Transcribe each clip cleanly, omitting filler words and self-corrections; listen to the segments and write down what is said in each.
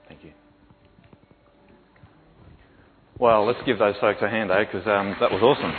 Thank you. Well, let's give those folks a hand, because that was awesome.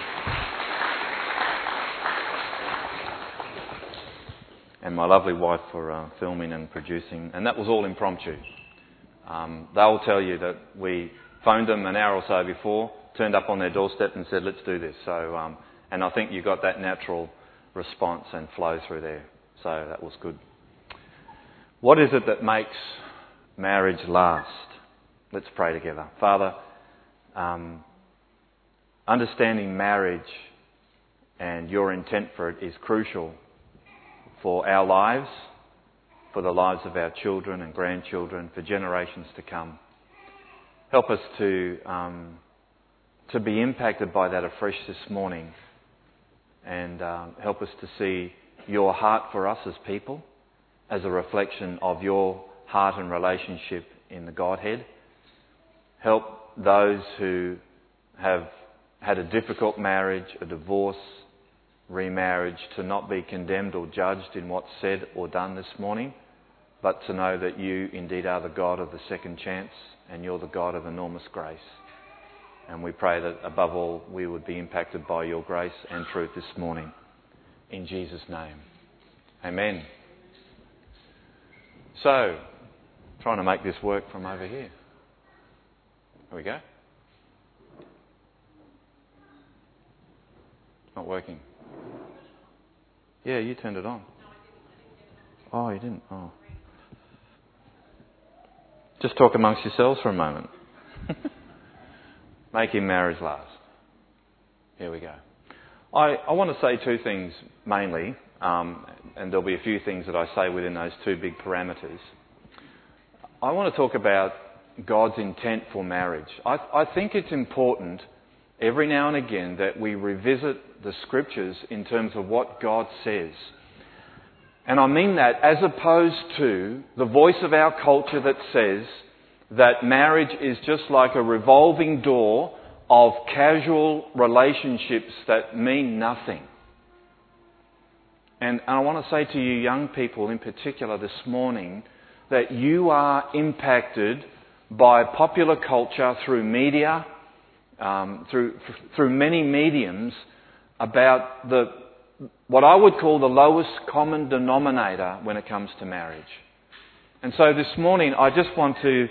And my lovely wife for filming and producing. And that was all impromptu. They'll tell you that we phoned them an hour or so before, turned up on their doorstep and said, let's do this. So, and I think you got that natural response and flow through there. So that was good. What is it that makes marriage last? Let's pray together. Father, understanding marriage and your intent for it is crucial for our lives, for the lives of our children and grandchildren, for generations to come. Help us to be impacted by that afresh this morning, and help us to see your heart for us as people as a reflection of your heart and relationship in the Godhead. Help those who have had a difficult marriage, a divorce, remarriage, to not be condemned or judged in what's said or done this morning, but to know that you indeed are the God of the second chance, and you're the God of enormous grace. And we pray that above all we would be impacted by your grace and truth this morning. In Jesus' name. Amen. So, trying to make this work from over here. There we go. It's not working. Yeah, you turned it on. Oh, you didn't? Oh. Just talk amongst yourselves for a moment. Making marriage last. Here we go. I want to say two things mainly, and there'll be a few things that I say within those two big parameters. I want to talk about God's intent for marriage. I think it's important every now and again that we revisit the scriptures in terms of what God says. And I mean that as opposed to the voice of our culture that says that marriage is just like a revolving door of casual relationships that mean nothing. And I want to say to you young people in particular this morning that you are impacted by popular culture through media, through many mediums, about what I would call the lowest common denominator when it comes to marriage. And so this morning I just want to,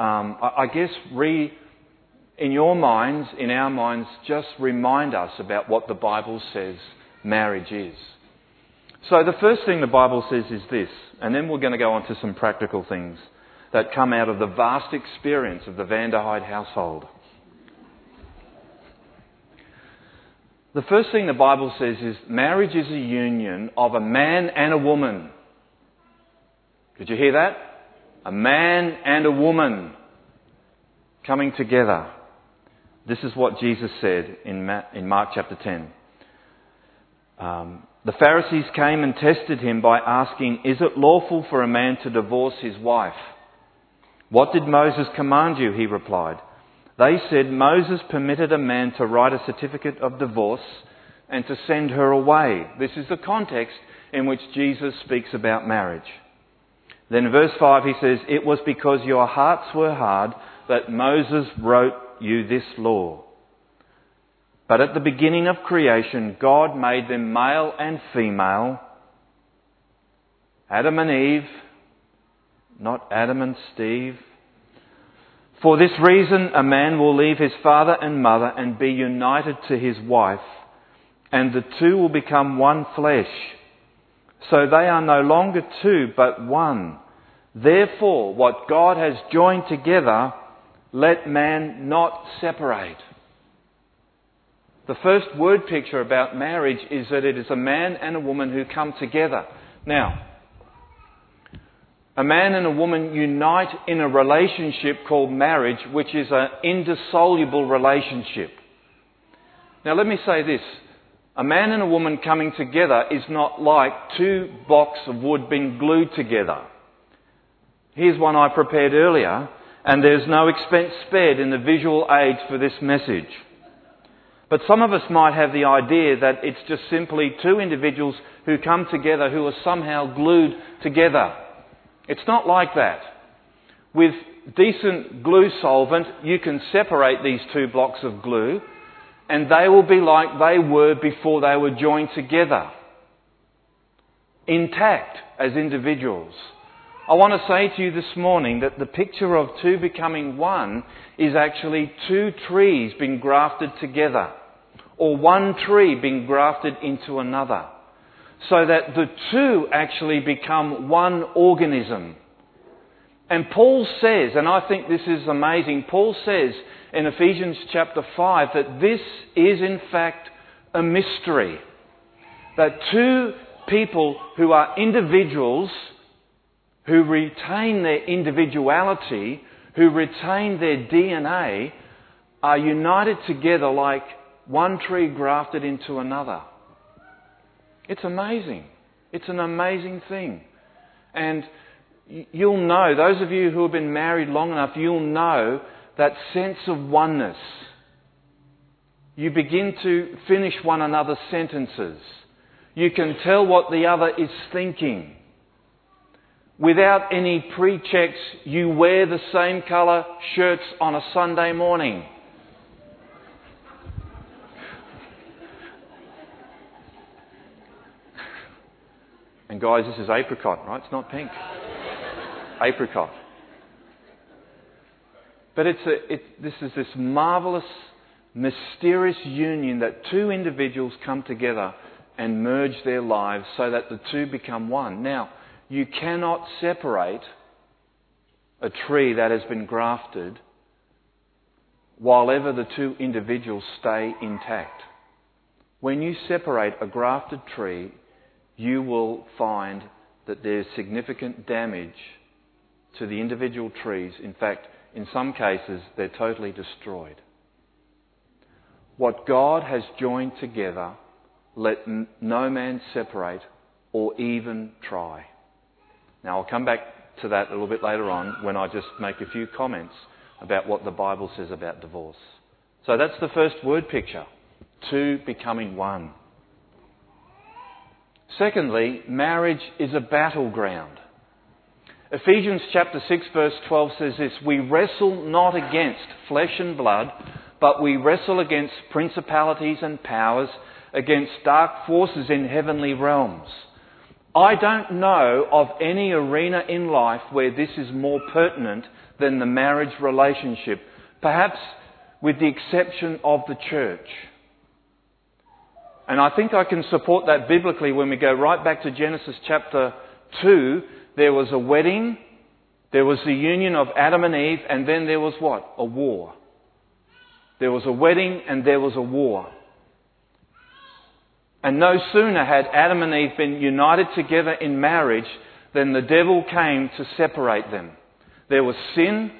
in your minds, in our minds, just remind us about what the Bible says marriage is. So the first thing the Bible says is this, and then we're going to go on to some practical things that come out of the vast experience of the Van der Heide household. The first thing the Bible says is marriage is a union of a man and a woman. Did you hear that? A man and a woman coming together. This is what Jesus said in Mark chapter 10. The Pharisees came and tested him by asking, "Is it lawful for a man to divorce his wife?" "What did Moses command you?" he replied. They said, "Moses permitted a man to write a certificate of divorce and to send her away." This is the context in which Jesus speaks about marriage. Then in verse 5 he says, "It was because your hearts were hard that Moses wrote you this law. But at the beginning of creation, God made them male and female, Adam and Eve, not Adam and Steve. For this reason, a man will leave his father and mother and be united to his wife, and the two will become one flesh. So they are no longer two, but one. Therefore, what God has joined together, let man not separate." The first word picture about marriage is that it is a man and a woman who come together. Now, a man and a woman unite in a relationship called marriage, which is an indissoluble relationship. Now let me say this. A man and a woman coming together is not like two blocks of wood being glued together. Here's one I prepared earlier, and there's no expense spared in the visual aids for this message. But some of us might have the idea that it's just simply two individuals who come together who are somehow glued together. It's not like that. with decent glue solvent, you can separate these two blocks of glue and they will be like they were before they were joined together, intact as individuals. I want to say to you this morning that the picture of two becoming one is actually two trees being grafted together, or one tree being grafted into another, so that the two actually become one organism. And Paul says, and I think this is amazing, Paul says in Ephesians chapter 5 that this is in fact a mystery. That two people who are individuals, who retain their individuality, who retain their DNA, are united together like one tree grafted into another. It's amazing. It's an amazing thing. And you'll know, those of you who have been married long enough, you'll know that sense of oneness. You begin to finish one another's sentences. You can tell what the other is thinking. Without any pre-checks, you wear the same colour shirts on a Sunday morning. And guys, this is apricot, right? It's not pink. Apricot. But this is this marvellous, mysterious union that two individuals come together and merge their lives so that the two become one. Now, you cannot separate a tree that has been grafted while ever the two individuals stay intact. When you separate a grafted tree, you will find that there's significant damage to the individual trees. In fact, in some cases, they're totally destroyed. What God has joined together, let no man separate or even try. Now, I'll come back to that a little bit later on when I just make a few comments about what the Bible says about divorce. So that's the first word picture, two becoming one. Secondly, marriage is a battleground. Ephesians chapter 6 verse 12 says this: "We wrestle not against flesh and blood, but we wrestle against principalities and powers, against dark forces in heavenly realms." I don't know of any arena in life where this is more pertinent than the marriage relationship, perhaps with the exception of the church. And I think I can support that biblically when we go right back to Genesis chapter 2. There was a wedding, there was the union of Adam and Eve, and then there was what? A war. There was a wedding and there was a war. And no sooner had Adam and Eve been united together in marriage than the devil came to separate them. There was sin,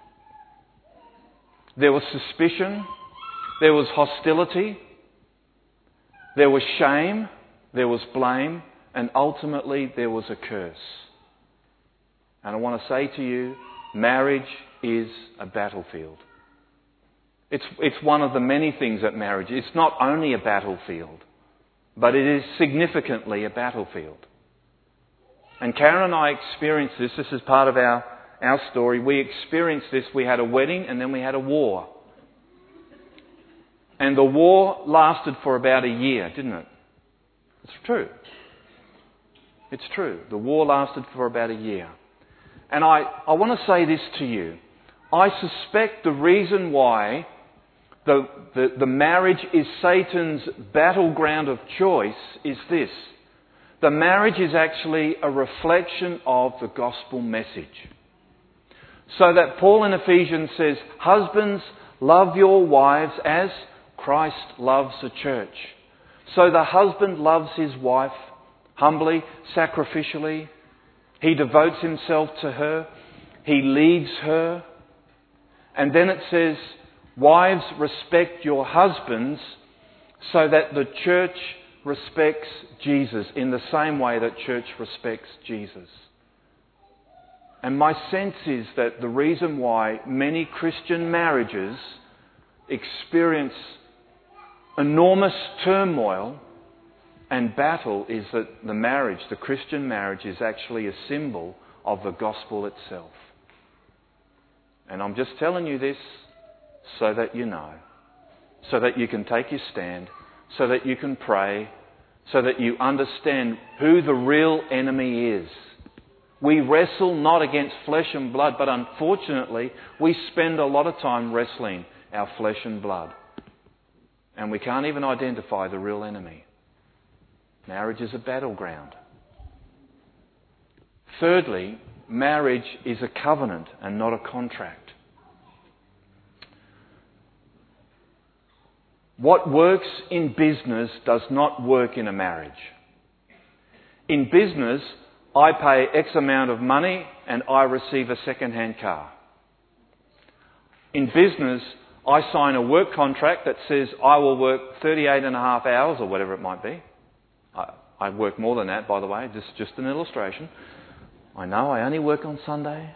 there was suspicion, there was hostility, there was shame, there was blame, and ultimately there was a curse. And I want to say to you, marriage is a battlefield. It's one of the many things that marriage is. It's not only a battlefield, but it is significantly a battlefield. And Karen and I experienced this. This is part of our story. We experienced this. We had a wedding and then we had a war. And the war lasted for about a year, didn't it? It's true. It's true. The war lasted for about a year. And I want to say this to you. I suspect the reason why the marriage is Satan's battleground of choice is this. The marriage is actually a reflection of the gospel message. So that Paul in Ephesians says, "Husbands, love your wives as Christ loves the church." So the husband loves his wife humbly, sacrificially. He devotes himself to her. He leads her. And then it says, "Wives, respect your husbands so that the church respects Jesus in the same way that church respects Jesus." And my sense is that the reason why many Christian marriages experience enormous turmoil and battle is that the Christian marriage is actually a symbol of the gospel itself. And I'm just telling you this so that you know, so that you can take your stand, so that you can pray, so that you understand who the real enemy is. We wrestle not against flesh and blood, but unfortunately we spend a lot of time wrestling our flesh and blood. And we can't even identify the real enemy. Marriage is a battleground. Thirdly, marriage is a covenant and not a contract. What works in business does not work in a marriage. In business, I pay X amount of money and I receive a second-hand car. In business, I sign a work contract that says I will work 38 and a half hours or whatever it might be. I work more than that, by the way, just an illustration. I know I only work on Sunday.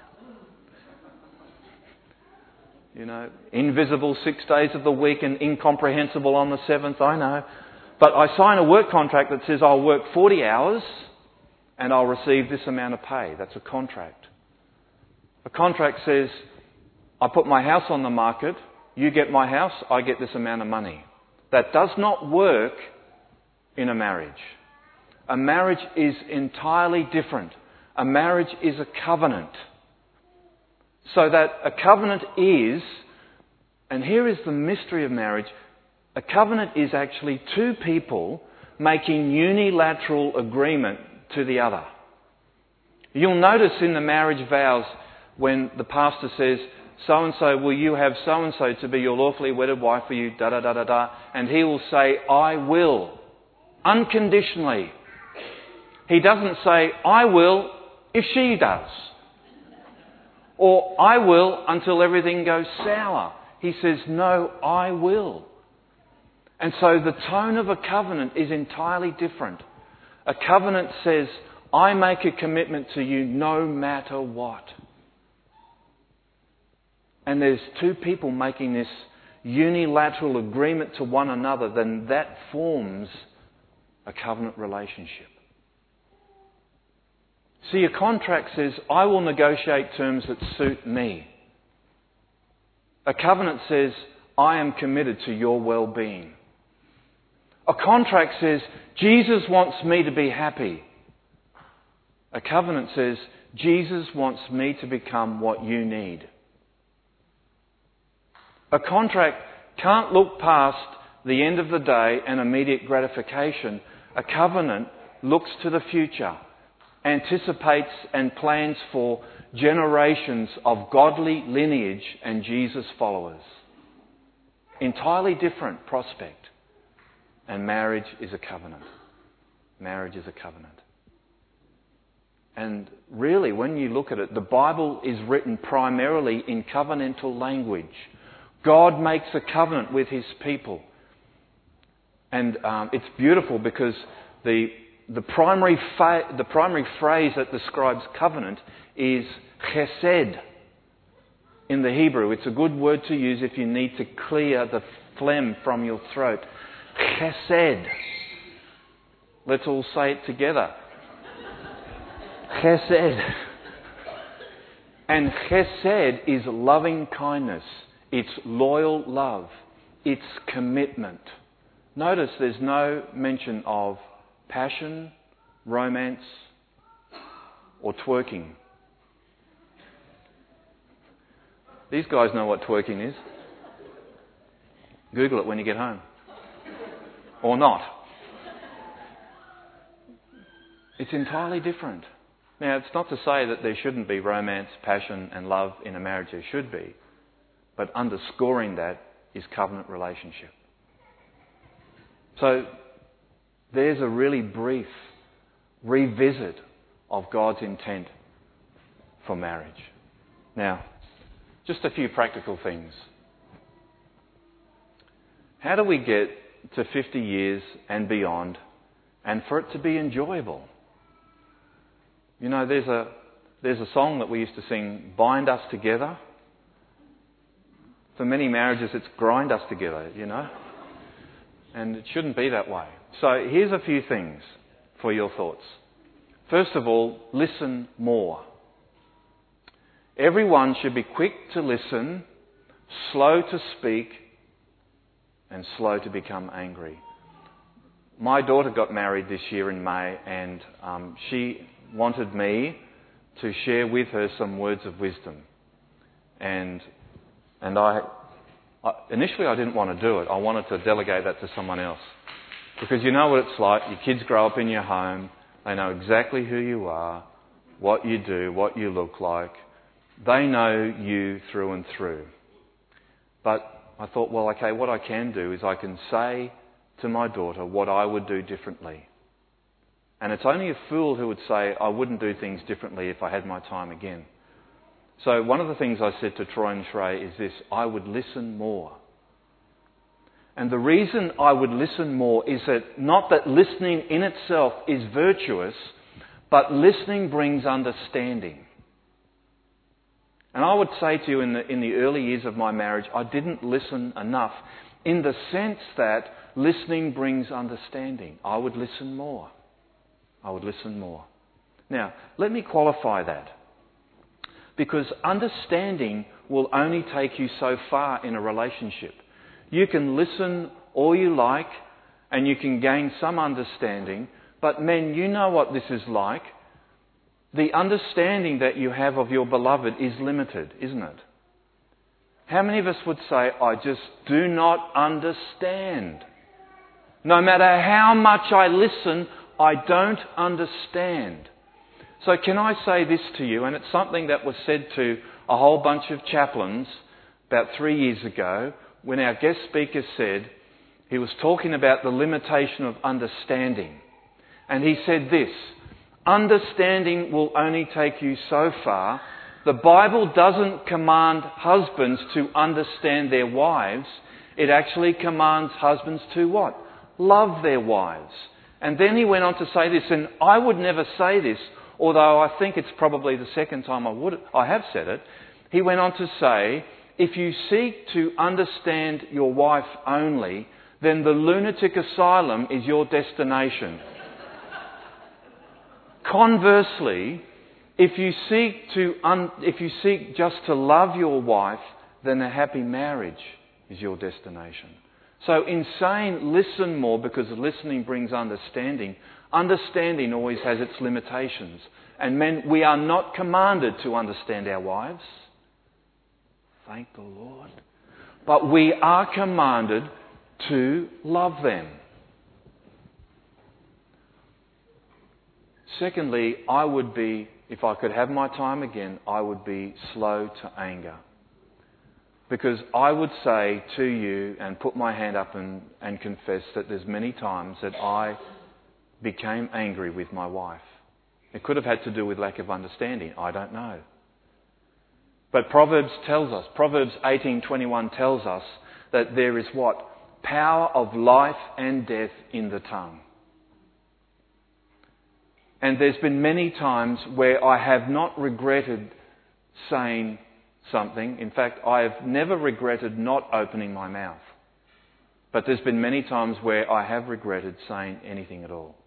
You know, invisible 6 days of the week and incomprehensible on the 7th, I know. But I sign a work contract that says I'll work 40 hours and I'll receive this amount of pay. That's a contract. A contract says I put my house on the market, you get my house, I get this amount of money. That does not work in a marriage. A marriage is entirely different. A marriage is a covenant. So that a covenant is, and here is the mystery of marriage, a covenant is actually two people making unilateral agreement to the other. You'll notice in the marriage vows when the pastor says, so-and-so, will you have so-and-so to be your lawfully wedded wife for you, da-da-da-da-da, and he will say, I will, unconditionally. He doesn't say, I will if she does. Or I will until everything goes sour. He says, no, I will. And so the tone of a covenant is entirely different. A covenant says, I make a commitment to you no matter what. And there's two people making this unilateral agreement to one another, then that forms a covenant relationship. See, a contract says, I will negotiate terms that suit me. A covenant says, I am committed to your well-being. A contract says, Jesus wants me to be happy. A covenant says, Jesus wants me to become what you need. A contract can't look past the end of the day and immediate gratification. A covenant looks to the future, anticipates and plans for generations of godly lineage and Jesus followers. Entirely different prospect. And marriage is a covenant. Marriage is a covenant. And really, when you look at it, the Bible is written primarily in covenantal language. God makes a covenant with His people. And it's beautiful because the primary phrase that describes covenant is chesed in the Hebrew. It's a good word to use if you need to clear the phlegm from your throat. Chesed. Let's all say it together. Chesed. And chesed is loving kindness. It's loyal love. It's commitment. Notice there's no mention of passion, romance, or twerking. These guys know what twerking is. Google it when you get home. Or not. It's entirely different. Now, it's not to say that there shouldn't be romance, passion and love in a marriage. There should be. But underscoring that is covenant relationship. So, there's a really brief revisit of God's intent for marriage. Now, just a few practical things. How do we get to 50 years and beyond and for it to be enjoyable? You know, there's a song that we used to sing, Bind Us Together. For many marriages, it's grind us together, you know. And it shouldn't be that way. So here's a few things for your thoughts. First of all, listen more. Everyone should be quick to listen, slow to speak, and slow to become angry. My daughter got married this year in May, and she wanted me to share with her some words of wisdom. And initially I didn't want to do it. I wanted to delegate that to someone else. Because you know what it's like. Your kids grow up in your home. They know exactly who you are, what you do, what you look like. They know you through and through. But I thought, well, okay, what I can do is I can say to my daughter what I would do differently. And it's only a fool who would say, I wouldn't do things differently if I had my time again. So one of the things I said to Troy and Shrey is this: I would listen more. And the reason I would listen more is that not that listening in itself is virtuous, but listening brings understanding. And I would say to you in the early years of my marriage, I didn't listen enough in the sense that listening brings understanding. I would listen more. I would listen more. Now, let me qualify that. Because understanding will only take you so far in a relationship. You can listen all you like and you can gain some understanding, but men, you know what this is like. The understanding that you have of your beloved is limited, isn't it? How many of us would say, I just do not understand? No matter how much I listen, I don't understand. So can I say this to you, and it's something that was said to a whole bunch of chaplains about 3 years ago, when our guest speaker said, he was talking about the limitation of understanding. And he said this: understanding will only take you so far. The Bible doesn't command husbands to understand their wives. It actually commands husbands to what? Love their wives. And then he went on to say this, and I would never say this, although I think it's probably the second time I have said it. He went on to say, if you seek to understand your wife only, then the lunatic asylum is your destination. Conversely, if you seek just to love your wife, then a happy marriage is your destination. So in saying listen more because listening brings understanding, understanding always has its limitations. And men, we are not commanded to understand our wives. Thank the Lord. But we are commanded to love them. Secondly, I would be, if I could have my time again, I would be slow to anger. Because I would say to you and put my hand up and confess that there's many times that I became angry with my wife. It could have had to do with lack of understanding. I don't know. But Proverbs 18:21 tells us that there is what? Power of life and death in the tongue. And there's been many times where I have not regretted saying something. In fact, I have never regretted not opening my mouth. But there's been many times where I have regretted saying anything at all.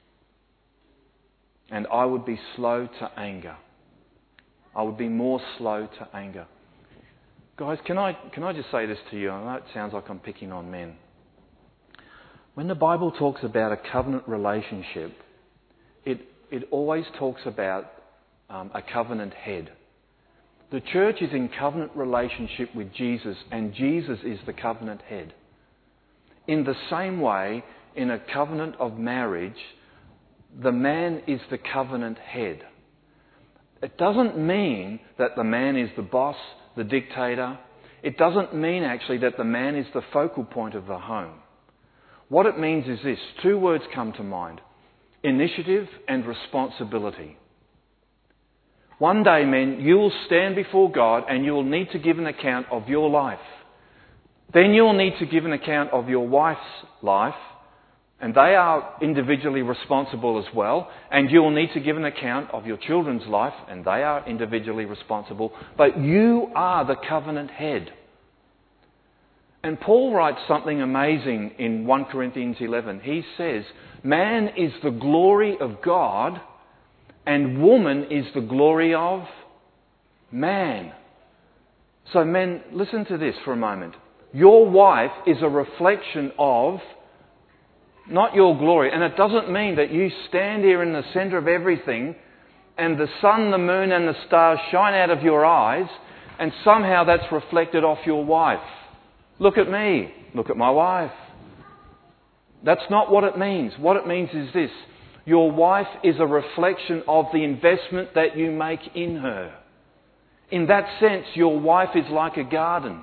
And I would be slow to anger. I would be more slow to anger. Guys, can I just say this to you? I know it sounds like I'm picking on men. When the Bible talks about a covenant relationship, it always talks about a covenant head. The church is in covenant relationship with Jesus, and Jesus is the covenant head. In the same way, in a covenant of marriage, the man is the covenant head. It doesn't mean that the man is the boss, the dictator. It doesn't mean actually that the man is the focal point of the home. What it means is this. Two words come to mind: initiative and responsibility. One day, men, you will stand before God and you will need to give an account of your life. Then you will need to give an account of your wife's life, and they are individually responsible as well. And you will need to give an account of your children's life, and they are individually responsible. But you are the covenant head. And Paul writes something amazing in 1 Corinthians 11. He says, man is the glory of God, and woman is the glory of Man. So men, listen to this for a moment. Your wife is a reflection of not your glory. And it doesn't mean that you stand here in the centre of everything and the sun, the moon and the stars shine out of your eyes and somehow that's reflected off your wife. Look at me. Look at my wife. That's not what it means. What it means is this. Your wife is a reflection of the investment that you make in her. In that sense, your wife is like a garden.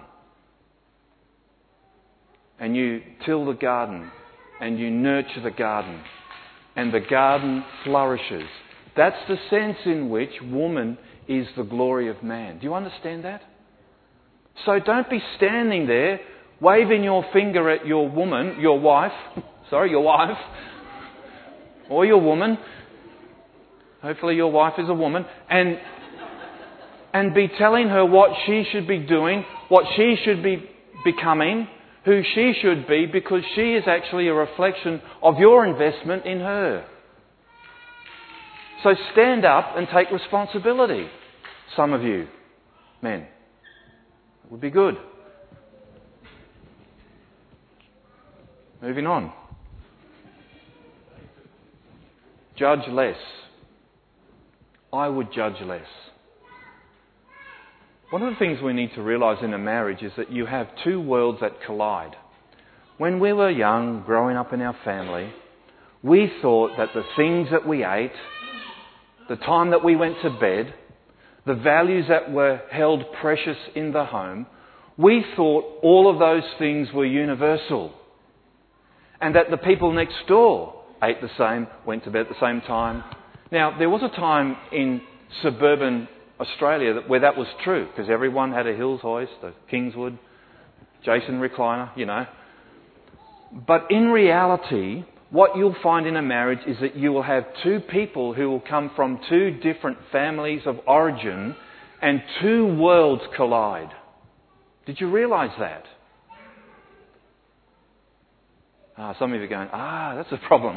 And you till the garden and you nurture the garden and the garden flourishes. That's the sense in which woman is the glory of man. Do you understand that? So don't be standing there waving your finger at your woman, your wife, or your woman. Hopefully your wife is a woman. And be telling her what she should be doing, what she should be becoming, who she should be, because she is actually a reflection of your investment in her. So stand up and take responsibility. Some of you, men. It would be good. Moving on. Judge less. I would judge less. One of the things we need to realise in a marriage is that you have two worlds that collide. When we were young, growing up in our family, we thought that the things that we ate, the time that we went to bed, the values that were held precious in the home, we thought all of those things were universal. And that the people next door ate the same, went to bed at the same time. Now, there was a time in suburban Australia where that was true, because everyone had a Hills hoist, a Kingswood, Jason recliner, you know. But in reality, what you'll find in a marriage is that you will have two people who will come from two different families of origin and two worlds collide. Did you realise that? Some of you are going, that's a problem.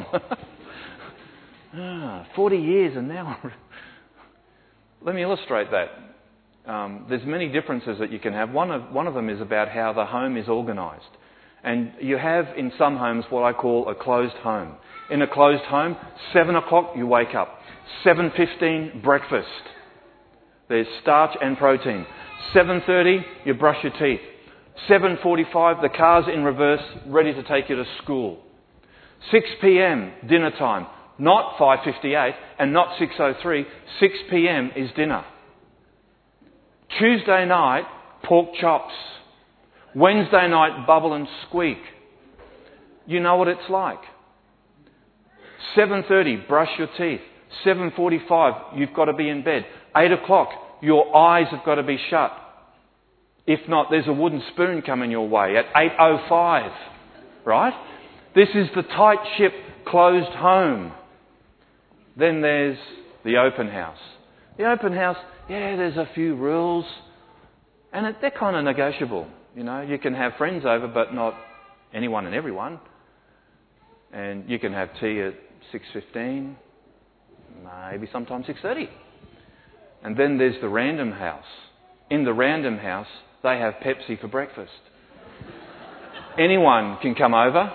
40 years and now... Let me illustrate that. There's many differences that you can have. One of them is about how the home is organised. And you have in some homes what I call a closed home. In a closed home, 7 o'clock you wake up. 7:15 breakfast. There's starch and protein. 7:30 you brush your teeth. 7:45 the car's in reverse, ready to take you to school. 6 p.m. dinner time. Not 5:58 and not 6:03. 6 p.m. is dinner. Tuesday night, pork chops. Wednesday night, bubble and squeak. You know what it's like. 7:30, brush your teeth. 7:45, you've got to be in bed. 8 o'clock, your eyes have got to be shut. If not, there's a wooden spoon coming your way at 8:05. Right? This is the tight ship, closed home. Then there's the open house. The open house, there's a few rules. And they're kind of negotiable. You know, you can have friends over, but not anyone and everyone. And you can have tea at 6:15, maybe sometimes 6:30. And then there's the random house. In the random house, they have Pepsi for breakfast. Anyone can come over.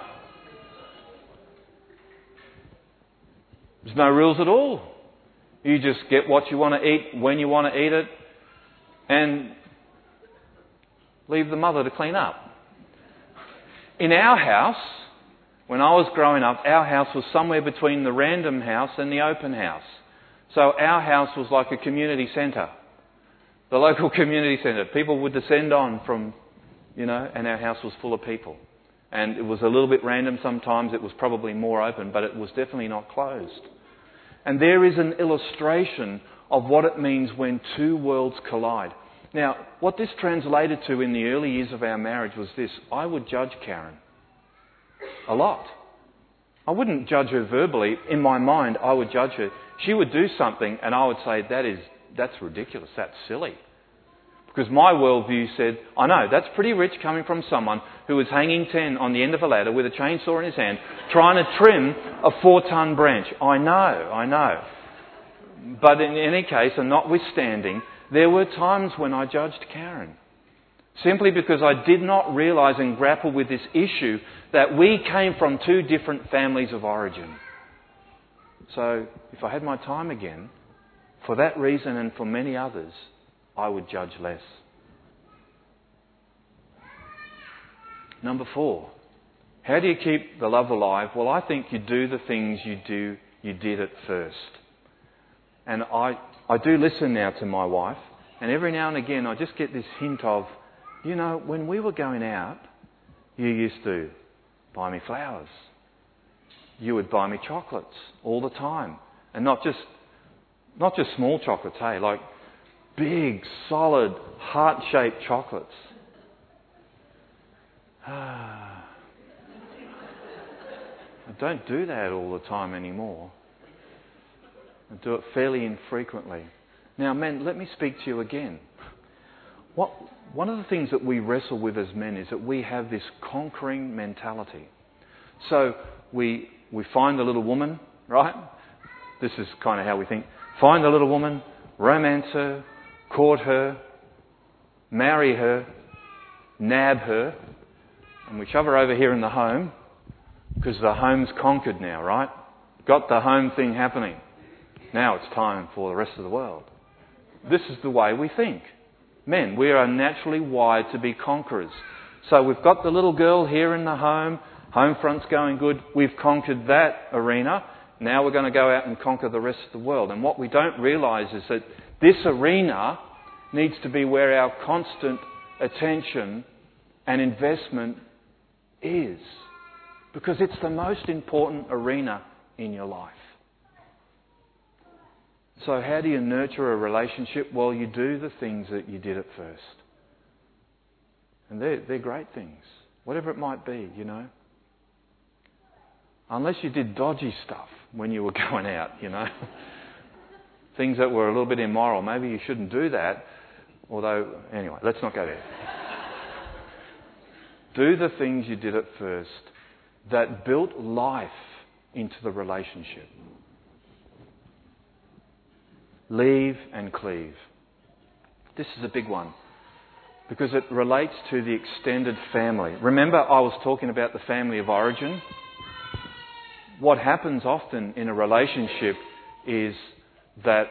There's no rules at all. You just get what you want to eat, when you want to eat it, and leave the mother to clean up. In our house, when I was growing up, our house was somewhere between the random house and the open house. So our house was like a community centre. The local community centre. People would descend on from, and our house was full of people. And it was a little bit random sometimes. It was probably more open, but it was definitely not closed. And there is an illustration of what it means when two worlds collide. Now, what this translated to in the early years of our marriage was this. I would judge Karen a lot. I wouldn't judge her verbally. In my mind, I would judge her. She would do something and I would say, that's ridiculous, that's silly. Because my worldview said, I know, that's pretty rich coming from someone who was hanging 10 on the end of a ladder with a chainsaw in his hand, trying to trim a 4-ton branch. I know. But in any case, and notwithstanding, There were times when I judged Karen, simply because I did not realise and grapple with this issue that we came from two different families of origin. So if I had my time again, for that reason and for many others, I would judge less. Number 4, how do you keep the love alive? Well, I think you do the things you did at first. And I do listen now to my wife, and every now and again I just get this hint of, when we were going out, you used to buy me flowers. You would buy me chocolates all the time. And not just small chocolates, hey, like big, solid, heart-shaped chocolates. I don't do that all the time anymore. I do it fairly infrequently. Now, men, let me speak to you again. One of the things that we wrestle with as men is that we have this conquering mentality. So we find a little woman, right? This is kind of how we think. Find a little woman, romance her, court her, marry her, nab her, and we shove her over here in the home, because the home's conquered now, right? Got the home thing happening. Now it's time for the rest of the world. This is the way we think. Men, we are naturally wired to be conquerors. So we've got the little girl here in the home front's going good, we've conquered that arena, now we're going to go out and conquer the rest of the world. And what we don't realise is that this arena needs to be where our constant attention and investment is. Because it's the most important arena in your life. So how do you nurture a relationship? Well, you do the things that you did at first. And they're great things. Whatever it might be, Unless you did dodgy stuff when you were going out, Things that were a little bit immoral. Maybe you shouldn't do that. Although, anyway, let's not go there. Do the things you did at first that built life into the relationship. Leave and cleave. This is a big one because it relates to the extended family. Remember, I was talking about the family of origin. What happens often in a relationship is that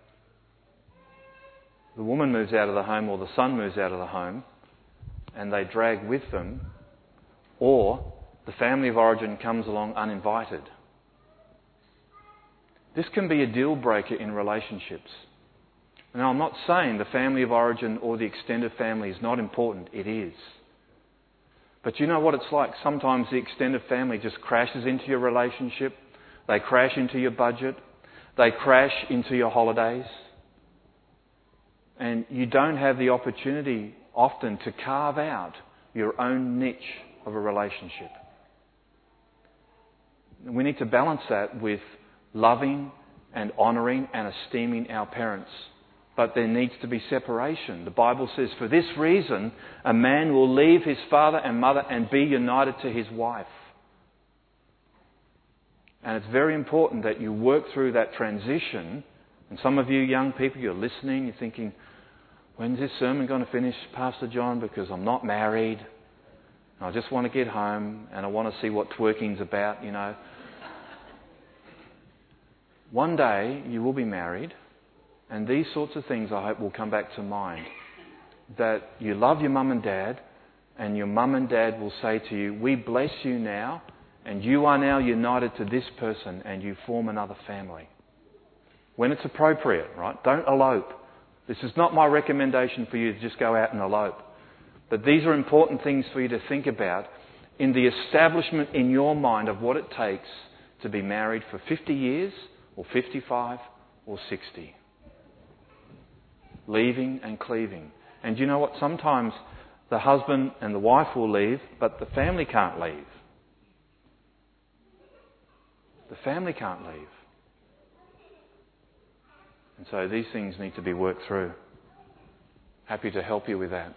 the woman moves out of the home or the son moves out of the home and they drag with them, or the family of origin comes along uninvited. This can be a deal breaker in relationships. Now, I'm not saying the family of origin or the extended family is not important. It is. But you know what it's like? Sometimes the extended family just crashes into your relationship. They crash into your budget. They crash into your holidays. And you don't have the opportunity often to carve out your own niche of a relationship. We need to balance that with loving and honouring and esteeming our parents. But there needs to be separation. The Bible says, for this reason, a man will leave his father and mother and be united to his wife. And it's very important that you work through that transition. And some of you young people, you're listening, you're thinking, when's this sermon going to finish, Pastor John? Because I'm not married. I just want to get home and I want to see what twerking's about, One day you will be married, and these sorts of things I hope will come back to mind. That you love your mum and dad, and your mum and dad will say to you, we bless you now, and you are now united to this person, and you form another family. When it's appropriate, right? Don't elope. This is not my recommendation for you to just go out and elope. But these are important things for you to think about in the establishment in your mind of what it takes to be married for 50 years or 55 or 60. Leaving and cleaving. And you know what? Sometimes the husband and the wife will leave, but the family can't leave. The family can't leave. And so these things need to be worked through. Happy to help you with that.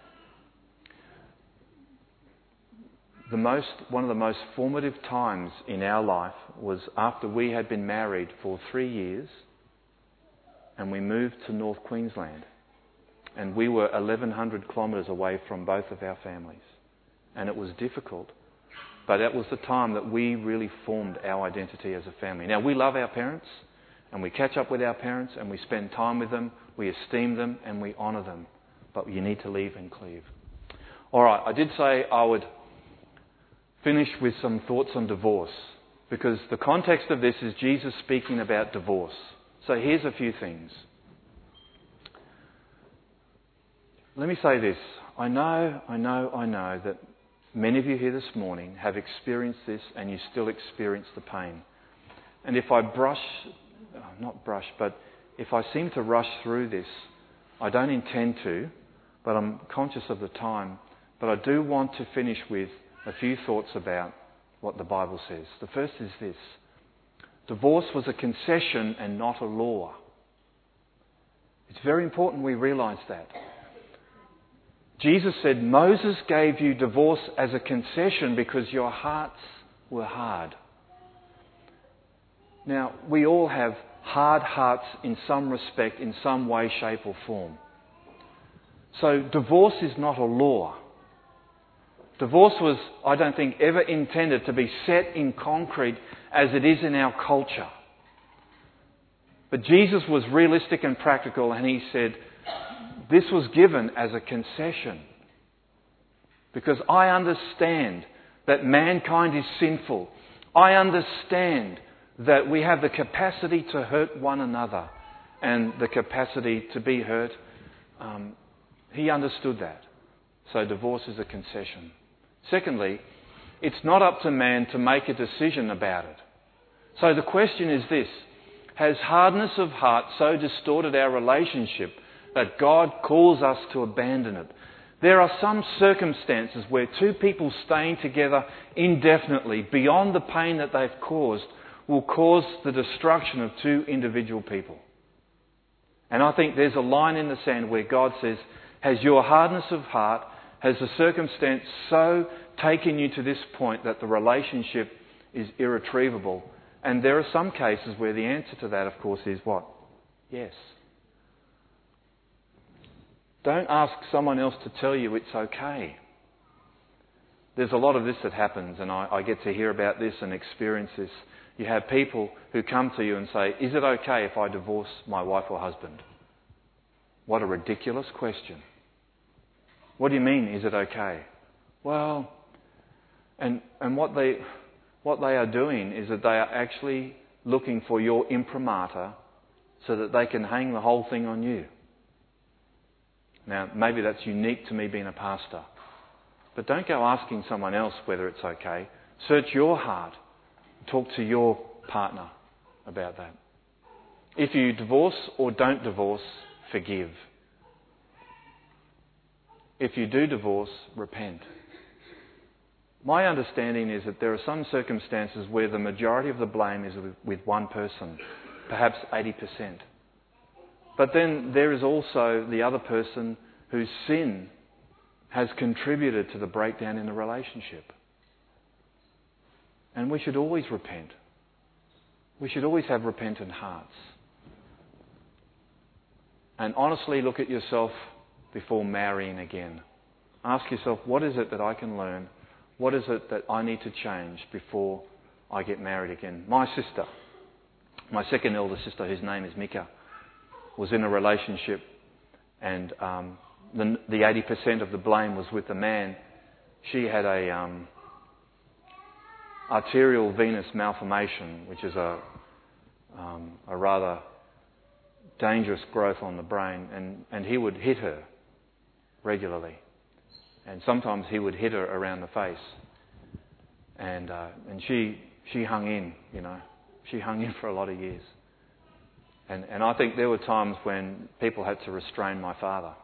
One of the most formative times in our life was after we had been married for 3 years and we moved to North Queensland. And we were 1,100 kilometres away from both of our families. And it was difficult. But that was the time that we really formed our identity as a family. Now, we love our parents, and we catch up with our parents, and we spend time with them, we esteem them, and we honour them. But you need to leave and cleave. All right, I did say I would finish with some thoughts on divorce, because the context of this is Jesus speaking about divorce. So here's a few things. Let me say this. I know that many of you here this morning have experienced this and you still experience the pain. And if I if I seem to rush through this, I don't intend to, but I'm conscious of the time. But I do want to finish with a few thoughts about what the Bible says. The first is this. Divorce was a concession and not a law. It's very important we realise that. Jesus said, Moses gave you divorce as a concession because your hearts were hard. Now, we all have hard hearts in some respect, in some way, shape or form. So divorce is not a law. Divorce was, I don't think, ever intended to be set in concrete as it is in our culture. But Jesus was realistic and practical, and he said, this was given as a concession. Because I understand that mankind is sinful. I understand that we have the capacity to hurt one another and the capacity to be hurt. He understood that. So divorce is a concession. Secondly, it's not up to man to make a decision about it. So the question is this: has hardness of heart so distorted our relationship that God calls us to abandon it? There are some circumstances where two people staying together indefinitely, beyond the pain that they've caused, will cause the destruction of two individual people. And I think there's a line in the sand where God says, has your hardness of heart, has the circumstance so taken you to this point that the relationship is irretrievable? And there are some cases where the answer to that, of course, is what? Yes. Don't ask someone else to tell you it's okay. There's a lot of this that happens, and I get to hear about this and experience this. You have people who come to you and say, is it okay if I divorce my wife or husband? What a ridiculous question. What do you mean, is it okay? Well, and what they are doing is that they are actually looking for your imprimatur so that they can hang the whole thing on you. Now, maybe that's unique to me being a pastor. But don't go asking someone else whether it's okay. Search your heart. Talk to your partner about that. If you divorce or don't divorce, forgive. If you do divorce, repent. My understanding is that there are some circumstances where the majority of the blame is with one person, perhaps 80%. But then there is also the other person whose sin has contributed to the breakdown in the relationship. And we should always repent. We should always have repentant hearts. And honestly look at yourself before marrying again. Ask yourself, what is it that I can learn? What is it that I need to change before I get married again? My sister, my second elder sister, whose name is Mika, was in a relationship, and the 80% of the blame was with the man. She had a arterial venous malformation, which is a rather dangerous growth on the brain, and he would hit her regularly, and sometimes he would hit her around the face, and she hung in, she hung in for a lot of years. And I think there were times when people had to restrain my father.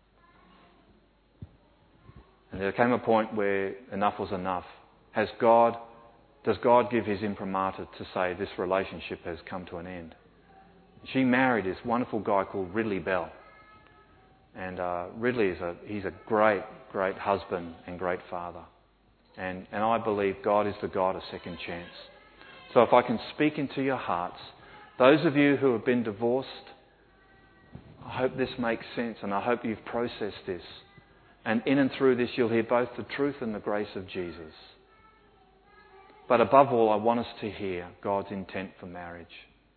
And there came a point where enough was enough. Does God give his imprimatur to say this relationship has come to an end? She married this wonderful guy called Ridley Bell. And Ridley he's a great, great husband and great father. And I believe God is the God of second chance. So if I can speak into your hearts, those of you who have been divorced, I hope this makes sense, and I hope you've processed this. And in and through this, you'll hear both the truth and the grace of Jesus. But above all, I want us to hear God's intent for marriage.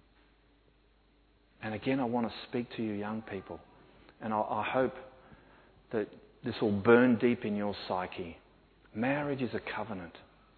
And again, I want to speak to you young people. And I hope that this will burn deep in your psyche. Marriage is a covenant.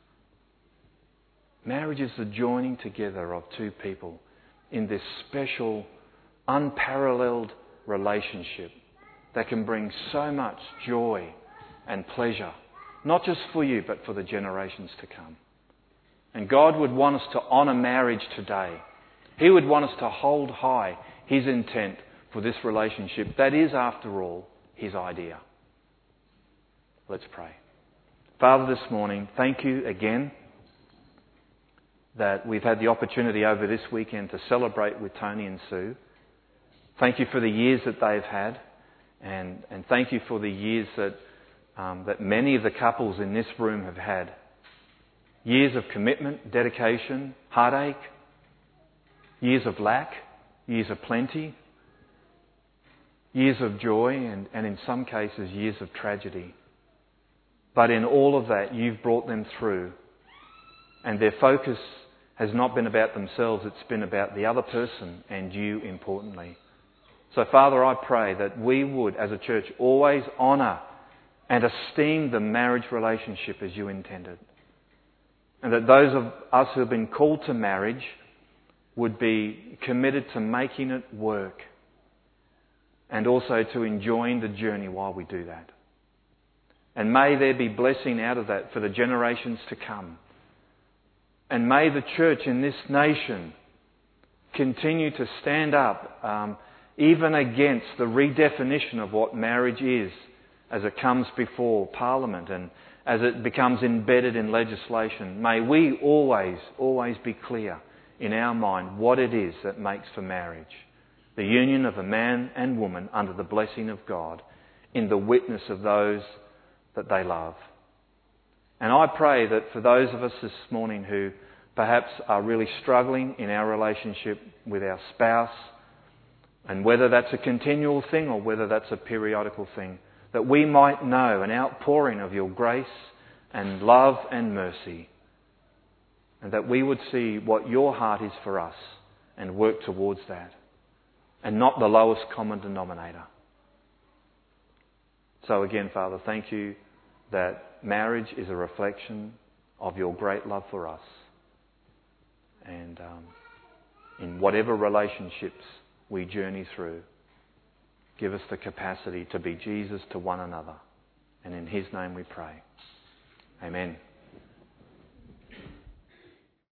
Marriage is the joining together of two people in this special, unparalleled relationship that can bring so much joy and pleasure, not just for you, but for the generations to come. And God would want us to honour marriage today. He would want us to hold high His intent for this relationship. That is, after all, His idea. Let's pray. Father, this morning, thank you again that we've had the opportunity over this weekend to celebrate with Tony and Sue. Thank you for the years that they've had, and thank you for the years that many of the couples in this room have had. Years of commitment, dedication, heartache, years of lack, years of plenty, years of joy, and in some cases years of tragedy. But in all of that, you've brought them through, and their focus has not been about themselves, it's been about the other person and you, importantly. So Father, I pray that we would, as a church, always honour and esteem the marriage relationship as you intended. And that those of us who have been called to marriage would be committed to making it work, and also to enjoying the journey while we do that. And may there be blessing out of that for the generations to come. And may the church in this nation continue to stand up even against the redefinition of what marriage is as it comes before Parliament and as it becomes embedded in legislation. May we always be clear in our mind what it is that makes for marriage. The union of a man and woman under the blessing of God in the witness of those that they love. And I pray that for those of us this morning who perhaps are really struggling in our relationship with our spouse, and whether that's a continual thing or whether that's a periodical thing, that we might know an outpouring of your grace and love and mercy, and that we would see what your heart is for us and work towards that, and not the lowest common denominator. So again, Father, thank you that marriage is a reflection of your great love for us. And in whatever relationships we journey through, give us the capacity to be Jesus to one another. And in His name we pray. Amen.